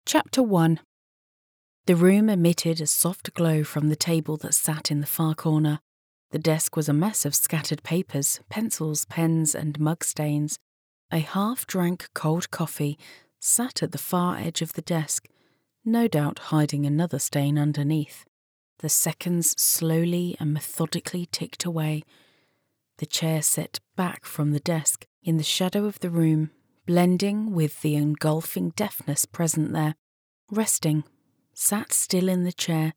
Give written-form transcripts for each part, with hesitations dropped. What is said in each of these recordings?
Chapter 1. The room emitted a soft glow from the table that sat in the far corner. The desk was a mess of scattered papers, pencils, pens, and mug stains. A half-drank cold coffee sat at the far edge of the desk, no doubt hiding another stain underneath. The seconds slowly and methodically ticked away. The chair set back from the desk, in the shadow of the room, blending with the engulfing deafness present there. Resting, sat still in the chair,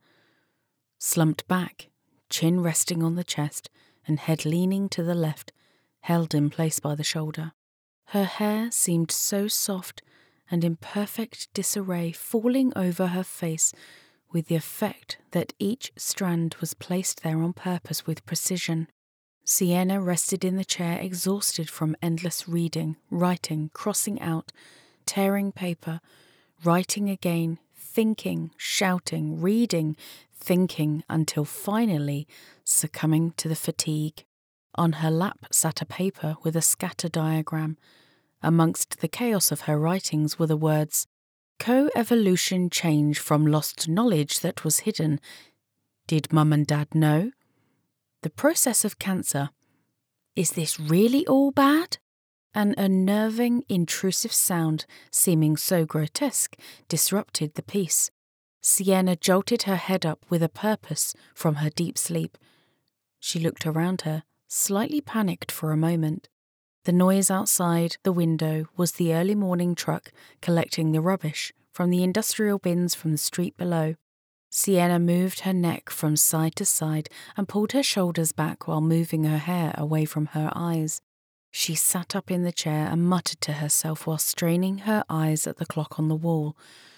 slumped back, chin resting on the chest and head leaning to the left, held in place by the shoulder. Her hair seemed so soft and in perfect disarray, falling over her face with the effect that each strand was placed there on purpose with precision. Sienna rested in the chair, exhausted from endless reading, writing, crossing out, tearing paper, writing again, thinking, shouting, reading, thinking, until finally succumbing to the fatigue. On her lap sat a paper with a scatter diagram. Amongst the chaos of her writings were the words, "Co-evolution change from lost knowledge that was hidden. Did Mum and Dad know? The process of cancer. Is this really all bad?" An unnerving, intrusive sound, seeming so grotesque, disrupted the peace. Sienna jolted her head up with a purpose from her deep sleep. She looked around her, slightly panicked for a moment. The noise outside the window was the early morning truck collecting the rubbish from the industrial bins from the street below. Sienna moved her neck from side to side and pulled her shoulders back while moving her hair away from her eyes. She sat up in the chair and muttered to herself while straining her eyes at the clock on the wall.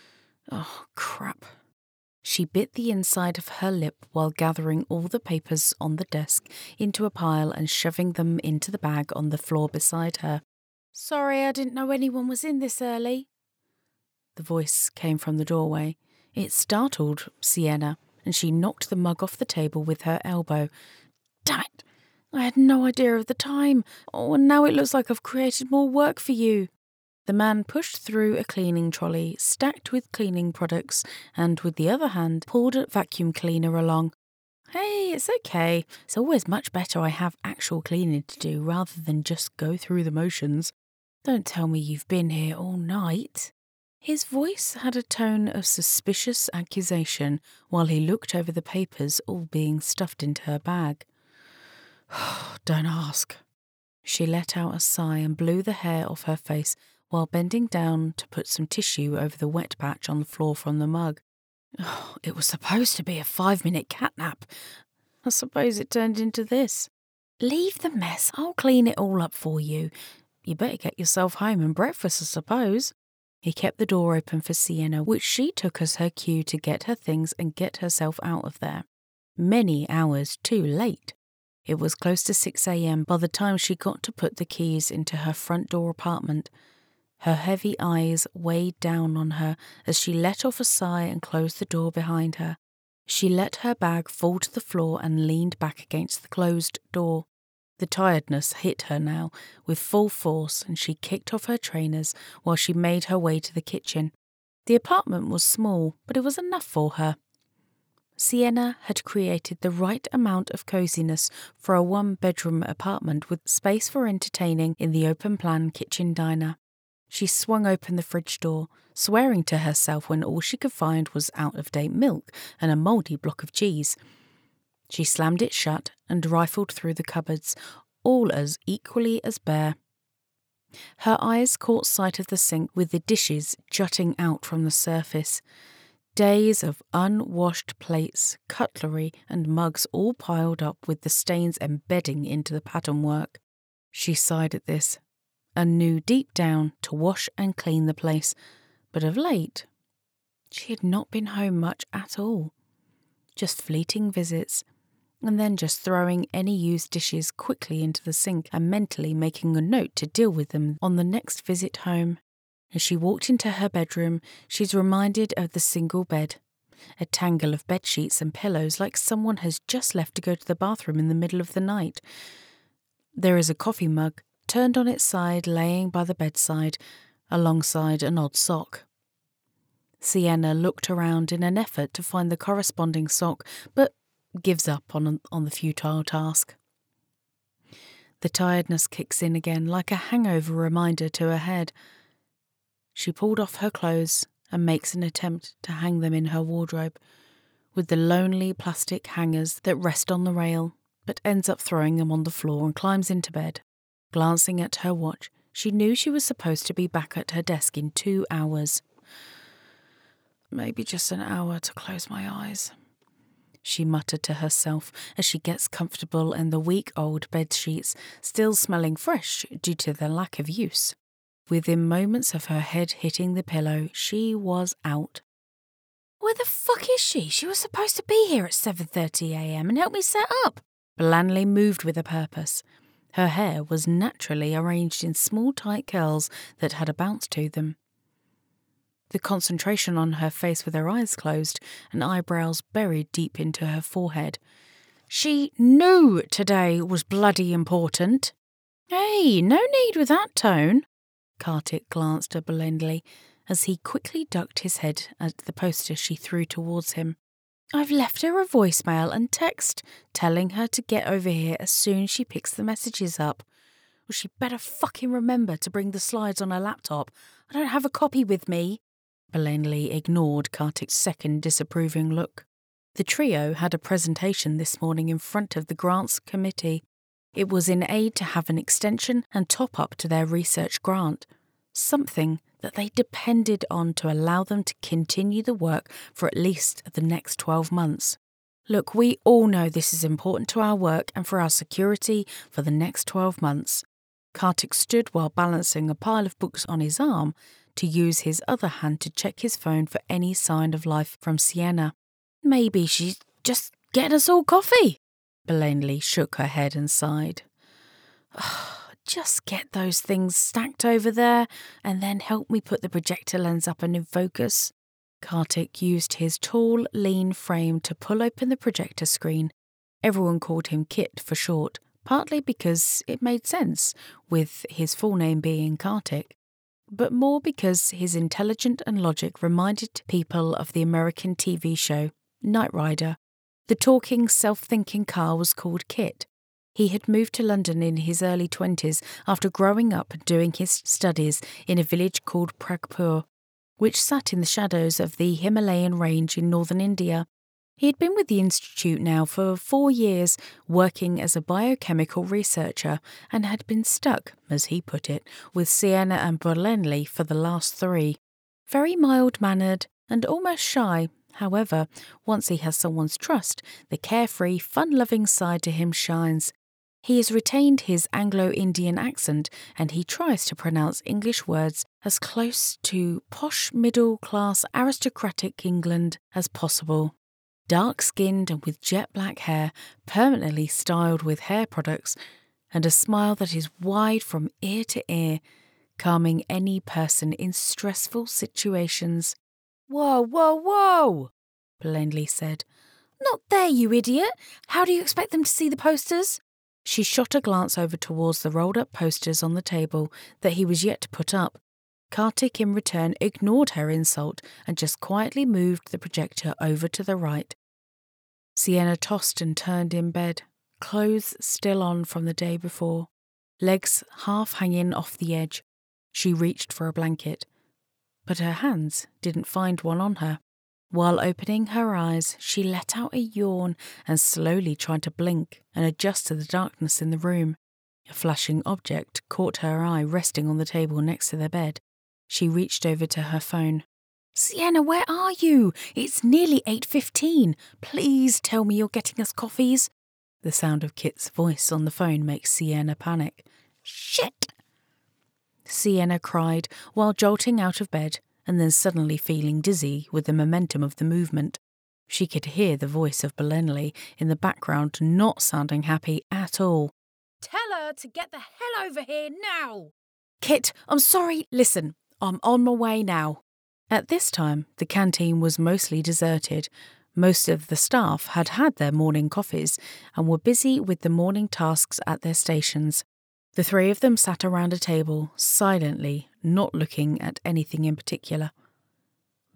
Oh, crap. She bit the inside of her lip while gathering all the papers on the desk into a pile and shoving them into the bag on the floor beside her. "Sorry, I didn't know anyone was in this early." The voice came from the doorway. It startled Sienna, and she knocked the mug off the table with her elbow. "Damn it! I had no idea of the time. Oh, and now it looks like I've created more work for you." The man pushed through a cleaning trolley stacked with cleaning products and with the other hand pulled a vacuum cleaner along. "Hey, it's okay. It's always much better I have actual cleaning to do rather than just go through the motions. Don't tell me you've been here all night." His voice had a tone of suspicious accusation while he looked over the papers all being stuffed into her bag. "Don't ask." She let out a sigh and blew the hair off her face while bending down to put some tissue over the wet patch on the floor from the mug. It was supposed to be a 5-minute catnap. I suppose it turned into this. "Leave the mess. I'll clean it all up for you. You better get yourself home and breakfast, I suppose." He kept the door open for Sienna, which she took as her cue to get her things and get herself out of there. Many hours too late. It was close to 6 a.m. by the time she got to put the keys into her front door apartment. Her heavy eyes weighed down on her as she let off a sigh and closed the door behind her. She let her bag fall to the floor and leaned back against the closed door. The tiredness hit her now with full force, and she kicked off her trainers while she made her way to the kitchen. The apartment was small, but it was enough for her. Sienna had created the right amount of coziness for a 1-bedroom apartment with space for entertaining in the open-plan kitchen diner. She swung open the fridge door, swearing to herself when all she could find was out-of-date milk and a mouldy block of cheese. She slammed it shut and rifled through the cupboards, all as equally as bare. Her eyes caught sight of the sink with the dishes jutting out from the surface. Days of unwashed plates, cutlery, and mugs all piled up with the stains embedding into the patternwork. She sighed at this, and knew deep down to wash and clean the place, but of late she had not been home much at all. Just fleeting visits, and then just throwing any used dishes quickly into the sink and mentally making a note to deal with them on the next visit home. As she walked into her bedroom, she's reminded of the single bed, a tangle of bedsheets and pillows like someone has just left to go to the bathroom in the middle of the night. There is a coffee mug turned on its side laying by the bedside, alongside an odd sock. Sienna looked around in an effort to find the corresponding sock, but gives up on the futile task. The tiredness kicks in again like a hangover reminder to her head. She pulled off her clothes and makes an attempt to hang them in her wardrobe, with the lonely plastic hangers that rest on the rail, but ends up throwing them on the floor and climbs into bed. Glancing at her watch, she knew she was supposed to be back at her desk in 2 hours. Maybe just an hour to close my eyes, she muttered to herself as she gets comfortable in the week-old bedsheets, still smelling fresh due to their lack of use. Within moments of her head hitting the pillow, she was out. Where the fuck is she? She was supposed to be here at 7:30 a.m. and help me set up. Blandly moved with a purpose. Her hair was naturally arranged in small tight curls that had a bounce to them. The concentration on her face with her eyes closed and eyebrows buried deep into her forehead. She knew today was bloody important. Hey, no need with that tone. Kartik glanced at Belendley as he quickly ducked his head at the poster she threw towards him. I've left her a voicemail and text telling her to get over here as soon as she picks the messages up. Well, she better fucking remember to bring the slides on her laptop. I don't have a copy with me. Belendley ignored Kartik's second disapproving look. The trio had a presentation this morning in front of the grants committee. It was in aid to have an extension and top-up to their research grant, something that they depended on to allow them to continue the work for at least the next 12 months. Look, we all know this is important to our work and for our security for the next 12 months. Kartik stood while balancing a pile of books on his arm to use his other hand to check his phone for any sign of life from Sienna. Maybe she's just getting us all coffee. Belendley shook her head and sighed. Just get those things stacked over there and then help me put the projector lens up and in focus. Kartik used his tall, lean frame to pull open the projector screen. Everyone called him Kit for short, partly because it made sense, with his full name being Kartik, but more because his intelligence and logic reminded people of the American TV show Knight Rider. The talking, self-thinking car was called Kit. He had moved to London in his early 20s after growing up and doing his studies in a village called Pragpur, which sat in the shadows of the Himalayan range in northern India. He had been with the institute now for 4 years, working as a biochemical researcher, and had been stuck, as he put it, with Sienna and Belendley for the last 3. Very mild-mannered and almost shy. However, once he has someone's trust, the carefree, fun-loving side to him shines. He has retained his Anglo-Indian accent, and he tries to pronounce English words as close to posh, middle-class, aristocratic England as possible. Dark-skinned and with jet-black hair, permanently styled with hair products, and a smile that is wide from ear to ear, calming any person in stressful situations. Whoa, whoa, whoa, Belendley said. Not there, you idiot! How do you expect them to see the posters? She shot a glance over towards the rolled-up posters on the table that he was yet to put up. Kartik, in return, ignored her insult and just quietly moved the projector over to the right. Sienna tossed and turned in bed, clothes still on from the day before, legs half hanging off the edge. She reached for a blanket, but her hands didn't find one on her. While opening her eyes, she let out a yawn and slowly tried to blink and adjust to the darkness in the room. A flashing object caught her eye resting on the table next to the bed. She reached over to her phone. Sienna, where are you? It's nearly 8:15. Please tell me you're getting us coffees. The sound of Kit's voice on the phone makes Sienna panic. Shit! Sienna cried while jolting out of bed and then suddenly feeling dizzy with the momentum of the movement. She could hear the voice of Belendley in the background not sounding happy at all. Tell her to get the hell over here now! Kit, I'm sorry. Listen, I'm on my way now. At this time, the canteen was mostly deserted. Most of the staff had had their morning coffees and were busy with the morning tasks at their stations. The 3 of them sat around a table, silently, not looking at anything in particular.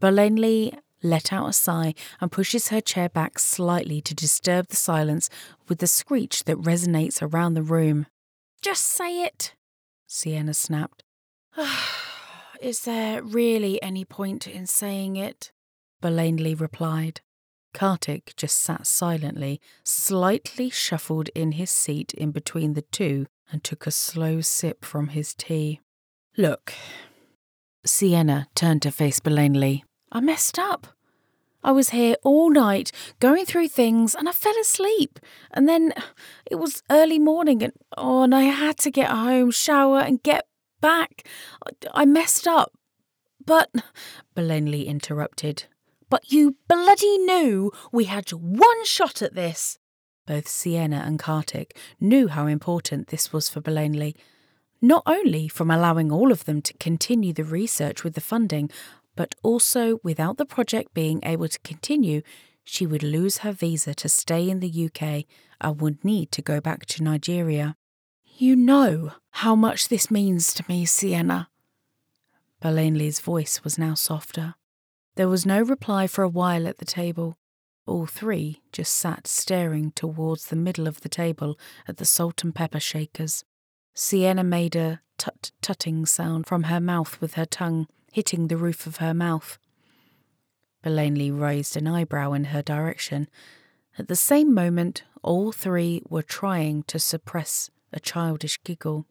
Belanley let out a sigh and pushes her chair back slightly to disturb the silence with the screech that resonates around the room. Just say it, Sienna snapped. Is there really any point in saying it? Belanley replied. Kartik just sat silently, slightly shuffled in his seat in between the two and took a slow sip from his tea. Look. Sienna turned to face Belanley. I messed up. I was here all night, going through things, and I fell asleep. And then it was early morning, and I had to get home, shower, and get back. I messed up. But, Belanley interrupted, but you bloody knew we had one shot at this. Both Sienna and Kartik knew how important this was for Belanley, not only from allowing all of them to continue the research with the funding, but also without the project being able to continue, she would lose her visa to stay in the UK and would need to go back to Nigeria. You know how much this means to me, Sienna. Belanley's voice was now softer. There was no reply for a while at the table. All three just sat staring towards the middle of the table at the salt and pepper shakers. Sienna made a tut-tutting sound from her mouth with her tongue hitting the roof of her mouth. Belanley raised an eyebrow in her direction. At the same moment, all three were trying to suppress a childish giggle.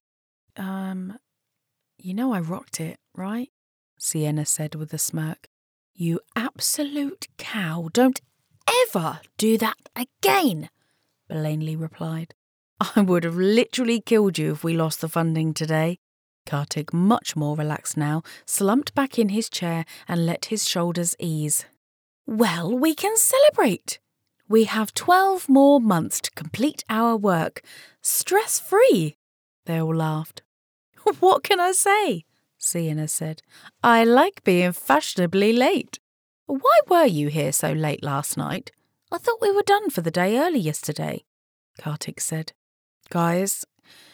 You know I rocked it, right? Sienna said with a smirk. You absolute cow, don't ever do that again, Belanley replied. I would have literally killed you if we lost the funding today. Kartik, much more relaxed now, slumped back in his chair and let his shoulders ease. Well, we can celebrate. We have 12 more months to complete our work. Stress-free. They all laughed. What can I say? Sienna said. I like being fashionably late. Why were you here so late last night? I thought we were done for the day early yesterday, Kartik said. Guys,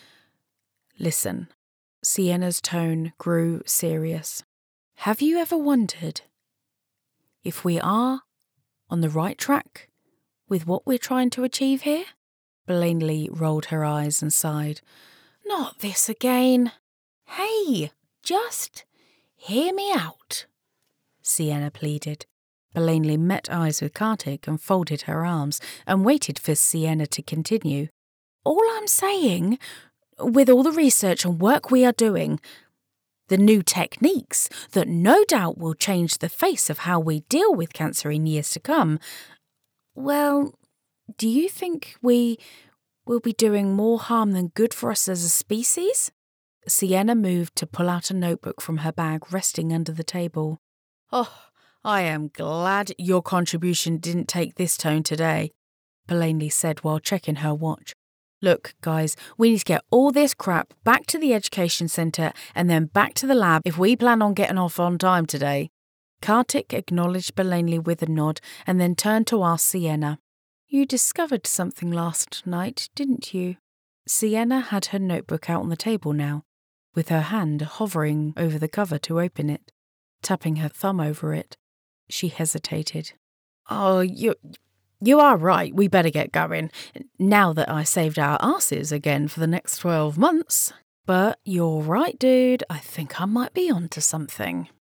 listen. Sienna's tone grew serious. Have you ever wondered if we are on the right track with what we're trying to achieve here? Belanley rolled her eyes and sighed. Not this again. Hey, just hear me out, Sienna pleaded. Belanley met eyes with Kartik and folded her arms and waited for Sienna to continue. All I'm saying, with all the research and work we are doing, the new techniques that no doubt will change the face of how we deal with cancer in years to come, well, do you think we will be doing more harm than good for us as a species? Sienna moved to pull out a notebook from her bag resting under the table. Oh, I am glad your contribution didn't take this tone today, Belanley said while checking her watch. Look, guys, we need to get all this crap back to the education centre and then back to the lab if we plan on getting off on time today. Kartik acknowledged Belanley with a nod and then turned to ask Sienna. You discovered something last night, didn't you? Sienna had her notebook out on the table now, with her hand hovering over the cover to open it. Tapping her thumb over it, she hesitated. Oh, You are right, we better get going, now that I saved our asses again for the next 12 months. But you're right, dude, I think I might be onto something.